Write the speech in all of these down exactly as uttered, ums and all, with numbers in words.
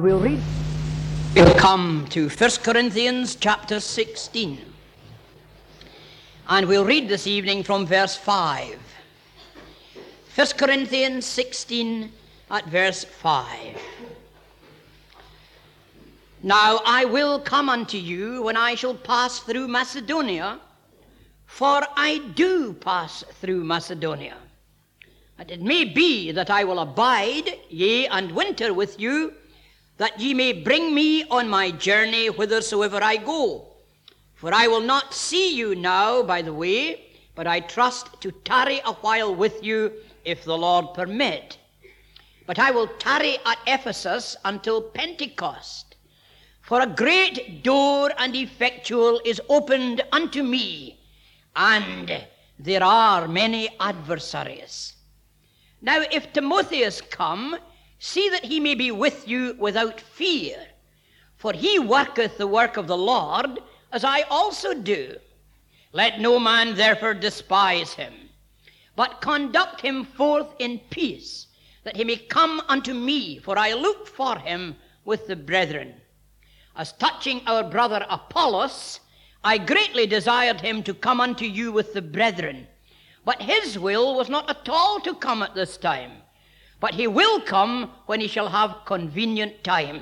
we'll read. We'll come to First Corinthians chapter sixteen. And we'll read this evening from verse five. First Corinthians sixteen at verse five. Now I will come unto you when I shall pass through Macedonia, for I do pass through Macedonia. And it may be that I will abide, yea, and winter with you, that ye may bring me on my journey whithersoever I go. For I will not see you now by the way, but I trust to tarry a while with you, if the Lord permit. But I will tarry at Ephesus until Pentecost. For a great door and effectual is opened unto me, and there are many adversaries. Now if Timotheus come, see that he may be with you without fear, for he worketh the work of the Lord, as I also do. Let no man therefore despise him, but conduct him forth in peace, that he may come unto me, for I look for him with the brethren. As touching our brother Apollos, I greatly desired him to come unto you with the brethren, but his will was not at all to come at this time, but he will come when he shall have convenient time.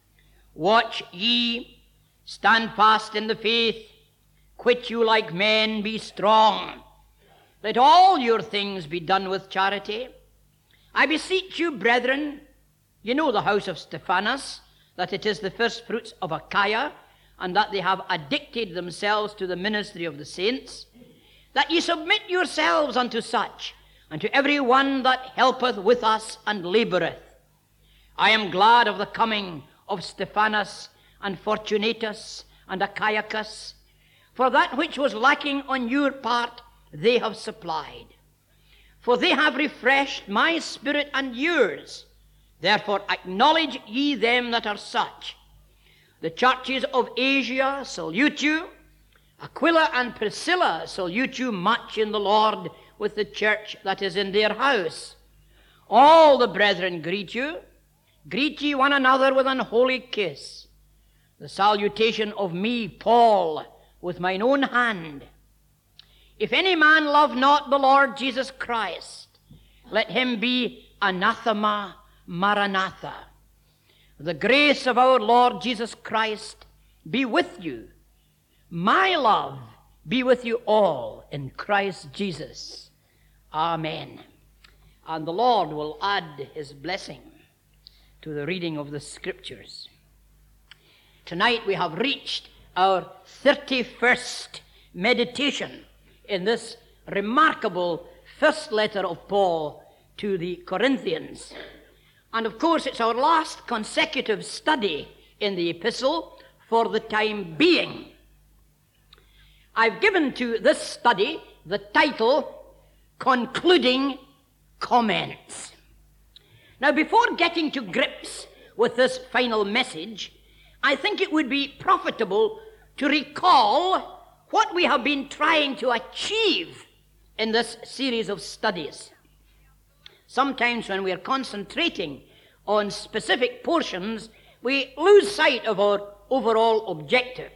Watch ye, stand fast in the faith, quit you like men, be strong. Let all your things be done with charity. I beseech you, brethren, you know the house of Stephanas, that it is the first fruits of Achaia, and that they have addicted themselves to the ministry of the saints, that ye submit yourselves unto such, and to every one that helpeth with us and laboureth. I am glad of the coming of Stephanas and Fortunatus and Achaicus, for that which was lacking on your part they have supplied. For they have refreshed my spirit and yours. Therefore acknowledge ye them that are such. The churches of Asia salute you. Aquila and Priscilla salute you much in the Lord, with the church that is in their house. All the brethren greet you. Greet ye one another with an holy kiss. The salutation of me, Paul, with mine own hand. If any man love not the Lord Jesus Christ, let him be anathema maranatha. The grace of our Lord Jesus Christ be with you. My love be with you all in Christ Jesus. Amen. And the Lord will add his blessing to the reading of the Scriptures. Tonight we have reached our thirty-first meditation in this remarkable first letter of Paul to the Corinthians. And of course it's our last consecutive study in the epistle for the time being. I've given to this study the title, Concluding Comments. Now, before getting to grips with this final message, I think it would be profitable to recall what we have been trying to achieve in this series of studies. Sometimes when we are concentrating on specific portions, we lose sight of our overall objective.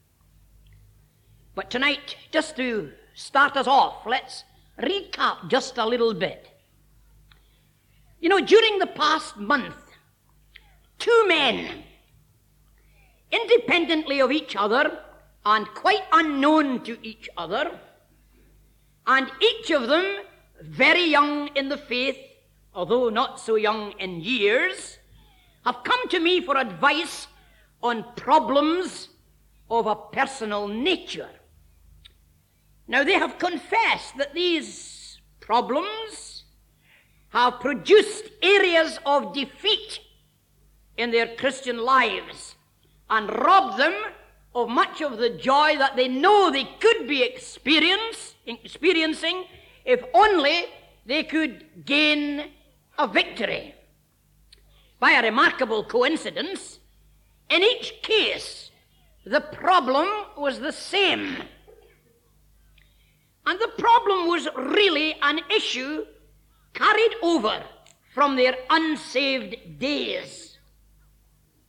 But tonight, just to start us off, let's recap just a little bit. You know, during the past month, two men, independently of each other and quite unknown to each other, and each of them very young in the faith, although not so young in years, have come to me for advice on problems of a personal nature. Now, they have confessed that these problems have produced areas of defeat in their Christian lives and robbed them of much of the joy that they know they could be experience, experiencing if only they could gain a victory. By a remarkable coincidence, in each case, the problem was the same. And the problem was really an issue carried over from their unsaved days.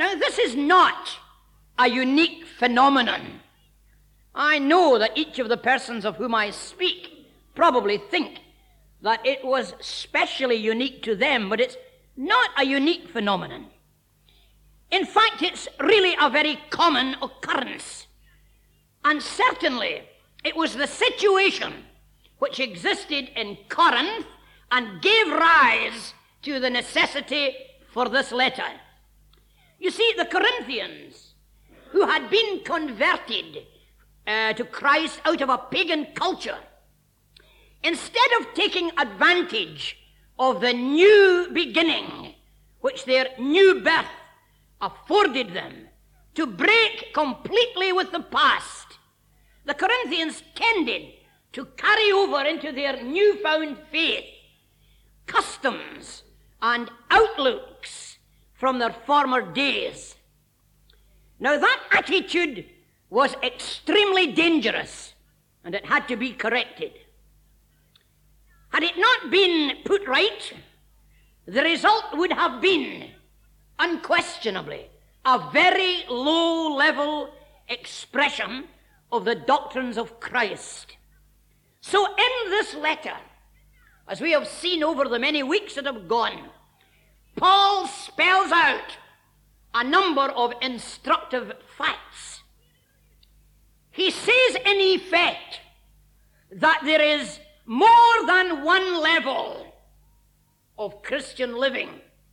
Now, this is not a unique phenomenon. I know that each of the persons of whom I speak probably think that it was specially unique to them, but it's not a unique phenomenon. In fact, it's really a very common occurrence. And certainly, it was the situation which existed in Corinth and gave rise to the necessity for this letter. You see, the Corinthians, who had been converted uh, to Christ out of a pagan culture, instead of taking advantage of the new beginning which their new birth afforded them to break completely with the past, the Corinthians tended to carry over into their newfound faith customs and outlooks from their former days. Now, that attitude was extremely dangerous, and it had to be corrected. Had it not been put right, the result would have been, unquestionably, a very low-level expression of the doctrines of Christ. So in this letter, as we have seen over the many weeks that have gone, Paul spells out a number of instructive facts. He says in effect that there is more than one level of Christian living.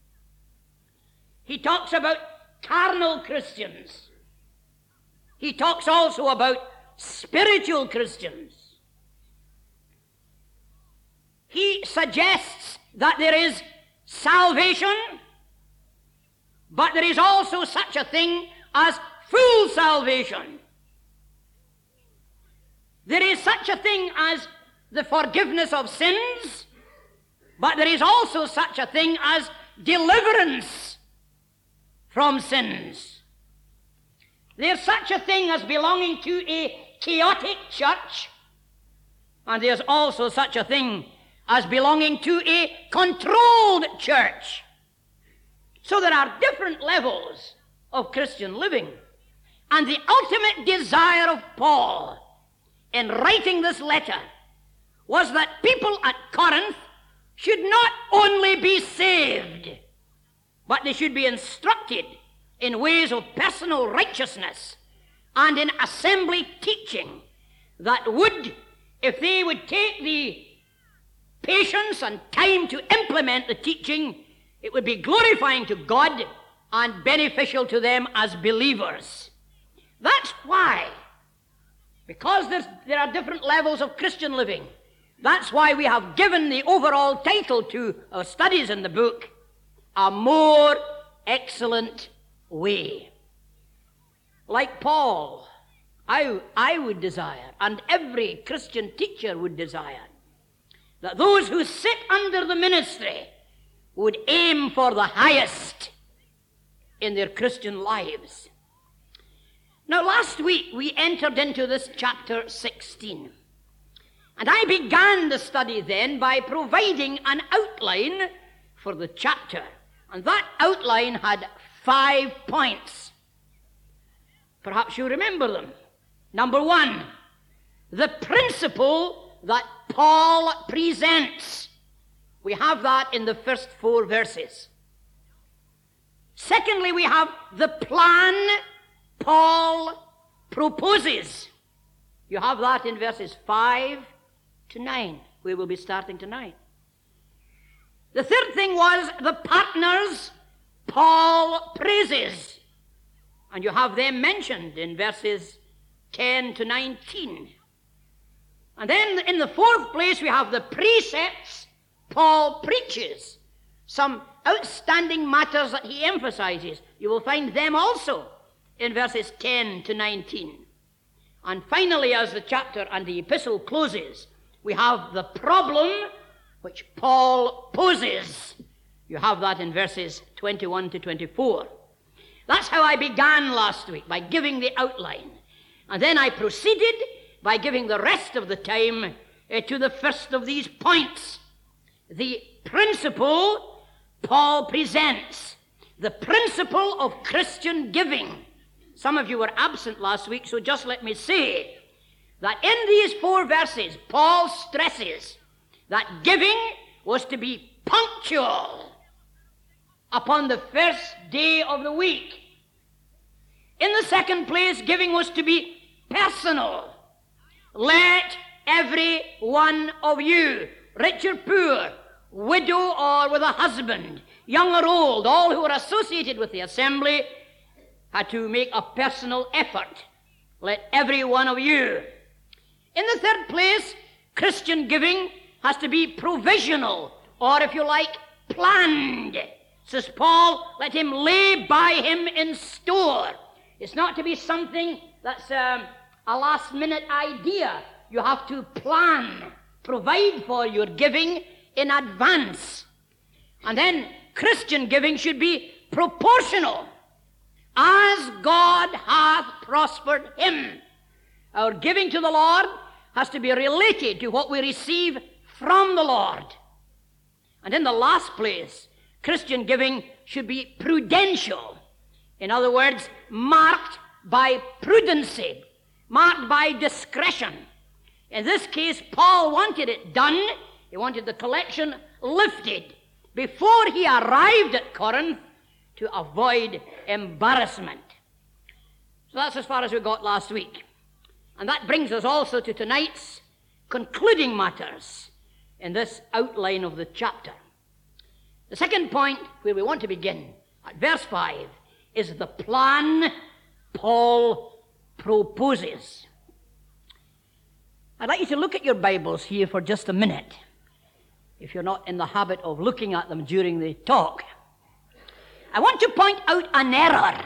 He talks about carnal Christians. He talks also about spiritual Christians. He suggests that there is salvation, but there is also such a thing as full salvation. There is such a thing as the forgiveness of sins, but there is also such a thing as deliverance from sins. There's such a thing as belonging to a chaotic church, and there's also such a thing as belonging to a controlled church. So there are different levels of Christian living. And the ultimate desire of Paul in writing this letter was that people at Corinth should not only be saved, but they should be instructed in ways of personal righteousness and in assembly teaching that would, if they would take the patience and time to implement the teaching, it would be glorifying to God and beneficial to them as believers. That's why, because there's, there are different levels of Christian living, that's why we have given the overall title to our studies in the book, A More Excellent Way. Like Paul, I, I would desire, and every Christian teacher would desire, that those who sit under the ministry would aim for the highest in their Christian lives. Now, last week we entered into this chapter sixteen. And I began the study then by providing an outline for the chapter. And that outline had five points. Perhaps you remember them. Number one, the principle that Paul presents. We have that in the first four verses. Secondly, we have the plan Paul proposes. You have that in verses five to nine. We will be starting tonight. The third thing was the partners Paul praises. And you have them mentioned in verses ten to nineteen. And then in the fourth place, we have the precepts Paul preaches. Some outstanding matters that he emphasizes. You will find them also in verses ten to nineteen. And finally, as the chapter and the epistle closes, we have the problem which Paul poses. You have that in verses twenty-one to twenty-four. That's how I began last week, by giving the outline. And then I proceeded by giving the rest of the time uh, to the first of these points. The principle Paul presents. the principle of Christian giving. Some of you were absent last week, so just let me say that in these four verses, Paul stresses that giving was to be punctual upon the first day of the week. In the second place, giving was to be personal. Let every one of you, rich or poor, widow or with a husband, young or old, all who were associated with the assembly, had to make a personal effort. Let every one of you. In the third place, Christian giving has to be provisional, or if you like, planned. Says Paul, let him lay by him in store. It's not to be something that's um, a last-minute idea. You have to plan, provide for your giving in advance. And then Christian giving should be proportional, as God hath prospered him. Our giving to the Lord has to be related to what we receive from the Lord. And in the last place, Christian giving should be prudential. In other words, marked by prudency, marked by discretion. In this case, Paul wanted it done. He wanted the collection lifted before he arrived at Corinth to avoid embarrassment. So that's as far as we got last week. And that brings us also to tonight's concluding matters in this outline of the chapter. The second point where we want to begin, at verse five, is the plan Paul proposes. I'd like you to look at your Bibles here for just a minute, if you're not in the habit of looking at them during the talk. I want to point out an error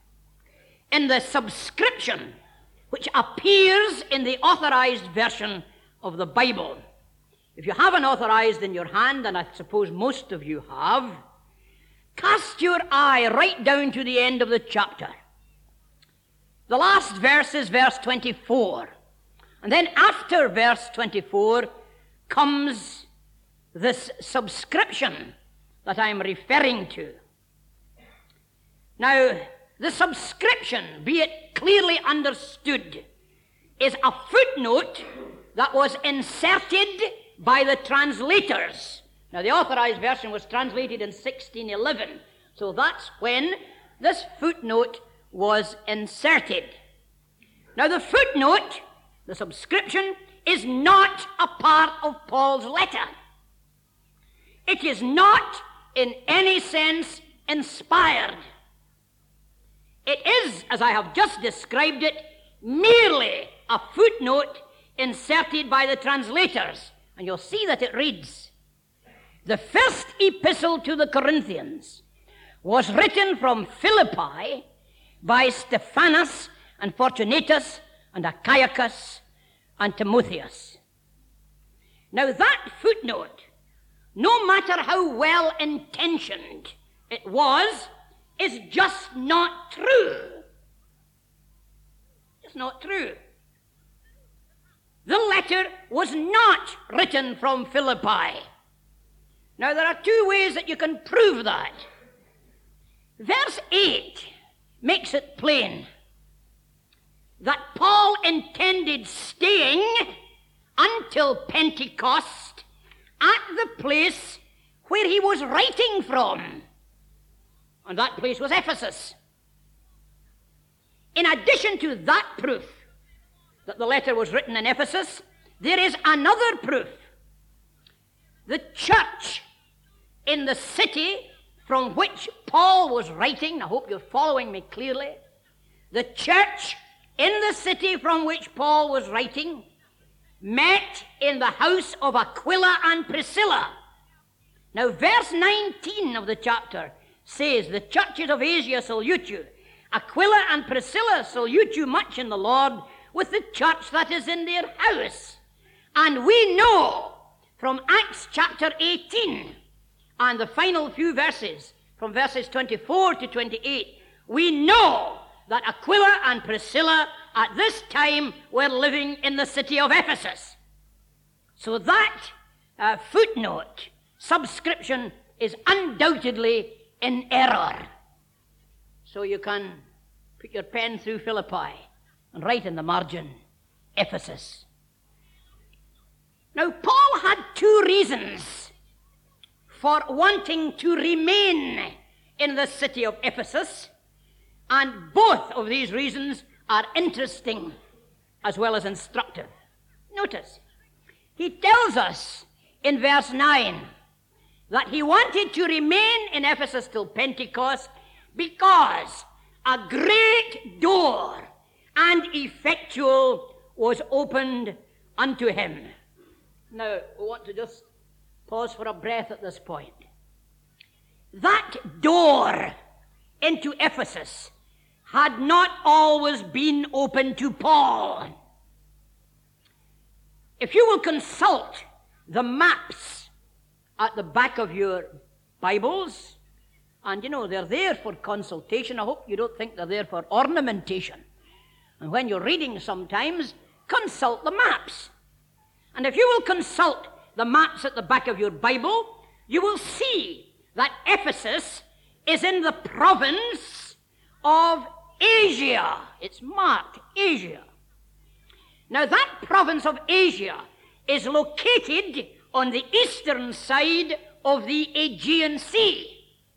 in the subscription which appears in the authorized version of the Bible. If you have an authorized in your hand, and I suppose most of you have, cast your eye right down to the end of the chapter. The last verse is verse twenty-four. And then after verse twenty-four comes this subscription that I'm referring to. Now, the subscription, be it clearly understood, is a footnote that was inserted by the translators. Now, the authorized version was translated in sixteen eleven, so that's when this footnote was inserted. Now, the footnote, the subscription, is not a part of Paul's letter. It is not in any sense inspired. It is, as I have just described it, merely a footnote inserted by the translators. And you'll see that it reads, "The first epistle to the Corinthians was written from Philippi by Stephanas and Fortunatus and Achaicus and Timotheus." Now that footnote, no matter how well intentioned it was, is just not true. It's not true. The letter was not written from Philippi. Now, there are two ways that you can prove that. Verse eight makes it plain that Paul intended staying until Pentecost at the place where he was writing from. And that place was Ephesus. In addition to that proof that the letter was written in Ephesus, there is another proof. The church in the city from which Paul was writing, I hope you're following me clearly, the church in the city from which Paul was writing met in the house of Aquila and Priscilla. Now, verse nineteen of the chapter says, "The churches of Asia salute you. Aquila and Priscilla salute you much in the Lord, with the church that is in their house." And we know from Acts chapter eighteen and the final few verses, from verses twenty-four to twenty-eight, we know that Aquila and Priscilla at this time were living in the city of Ephesus. So that uh, footnote, subscription, is undoubtedly in error. So you can put your pen through Philippi and write in the margin, Ephesus. Now, Paul had two reasons for wanting to remain in the city of Ephesus, and both of these reasons are interesting as well as instructive. Notice, he tells us in verse nine that he wanted to remain in Ephesus till Pentecost because a great door and effectual was opened unto him. Now, we want to just pause for a breath at this point. That door into Ephesus had not always been open to Paul. If you will consult the maps at the back of your Bibles, and you know, they're there for consultation. I hope you don't think they're there for ornamentation. And when you're reading sometimes, consult the maps. And if you will consult the maps at the back of your Bible, you will see that Ephesus is in the province of Asia. It's marked Asia. Now, that province of Asia is located on the eastern side of the Aegean Sea.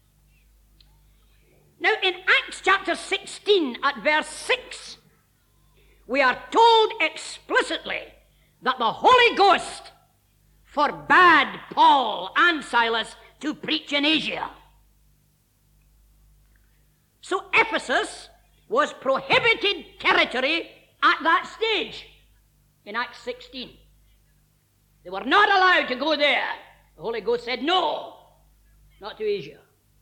Now, in Acts chapter sixteen, at verse six, we are told explicitly that the Holy Ghost forbade Paul and Silas to preach in Asia. So Ephesus was prohibited territory at that stage in Acts sixteen. They were not allowed to go there. The Holy Ghost said, no, not to Asia.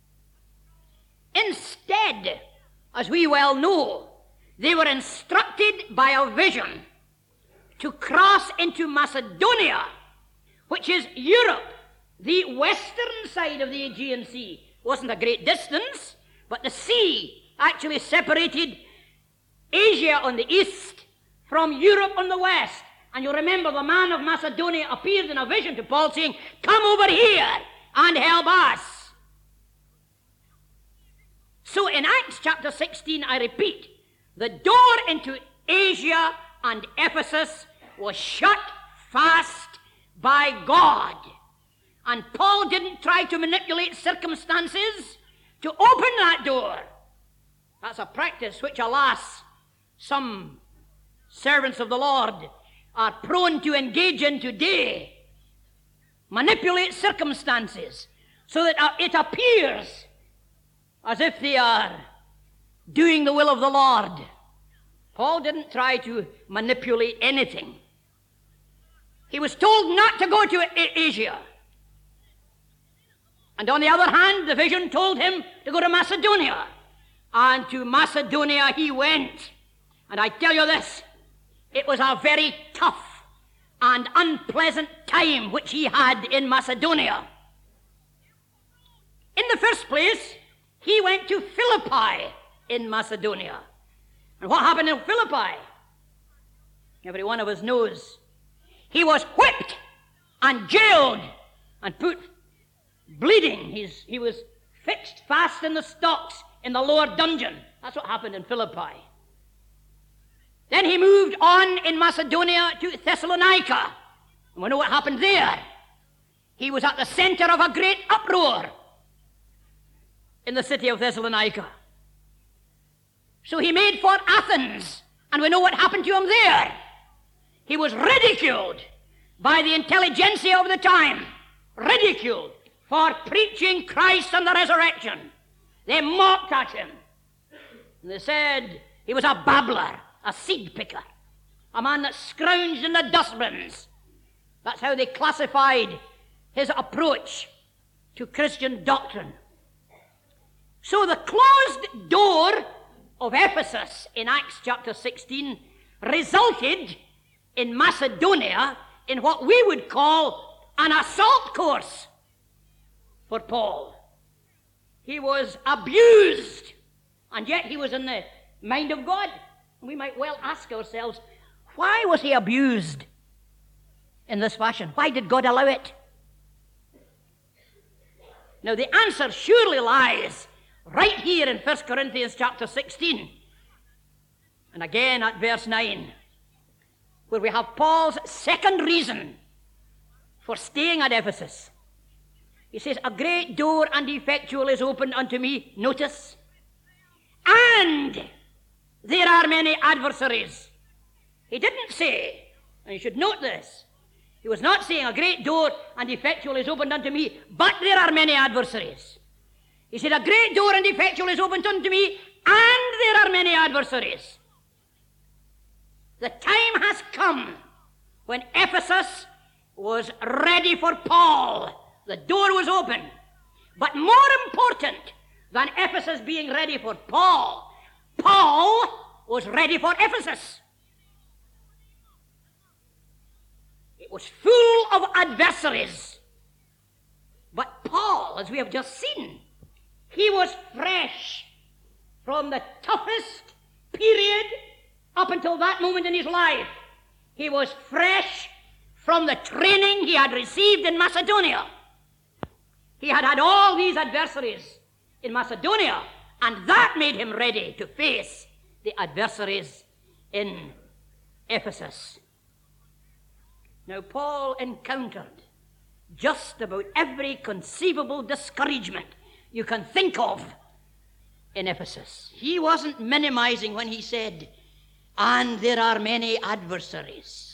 Instead, as we well know, they were instructed by a vision to cross into Macedonia, which is Europe. The western side of the Aegean Sea wasn't a great distance, but the sea actually separated Asia on the east from Europe on the west. And you'll remember the man of Macedonia appeared in a vision to Paul saying, come over here and help us. So in Acts chapter sixteen, I repeat, the door into Asia and Ephesus was shut fast by God. And Paul didn't try to manipulate circumstances to open that door. That's a practice which, alas, some servants of the Lord are prone to engage in today. Manipulate circumstances so that it appears as if they are doing the will of the Lord. Paul didn't try to manipulate anything. He was told not to go to Asia. And on the other hand, the vision told him to go to Macedonia. And to Macedonia he went. And I tell you this, it was a very tough and unpleasant time which he had in Macedonia. In the first place, he went to Philippi in Macedonia. And what happened in Philippi? Every one of us knows. He was whipped and jailed and put bleeding. He's, he was fixed fast in the stocks in the lower dungeon. That's what happened in Philippi. Then he moved on in Macedonia to Thessalonica. And we know what happened there. He was at the center of a great uproar in the city of Thessalonica. So he made for Athens, and we know what happened to him there. He was ridiculed by the intelligentsia of the time, ridiculed for preaching Christ and the resurrection. They mocked at him. And they said he was a babbler, a seed picker, a man that scrounged in the dustbins. That's how they classified his approach to Christian doctrine. So the closed door of Ephesus in Acts chapter sixteen resulted in Macedonia in what we would call an assault course for Paul. He was abused, and yet he was in the mind of God. We might well ask ourselves, why was he abused in this fashion? Why did God allow it? Now, the answer surely lies right here in First Corinthians chapter sixteen, and again at verse nine, where we have Paul's second reason for staying at Ephesus. He says, a great door and effectual is opened unto me, notice, and there are many adversaries. He didn't say, and you should note this, he was not saying a great door and effectual is opened unto me, but there are many adversaries. He said, a great door and effectual is opened unto me, and there are many adversaries. The time has come when Ephesus was ready for Paul. The door was open. But more important than Ephesus being ready for Paul, Paul was ready for Ephesus. It was full of adversaries. But Paul, as we have just seen, he was fresh from the toughest period up until that moment in his life. He was fresh from the training he had received in Macedonia. He had had all these adversaries in Macedonia, and that made him ready to face the adversaries in Ephesus. Now, Paul encountered just about every conceivable discouragement you can think of in Ephesus. He wasn't minimizing when he said, and there are many adversaries.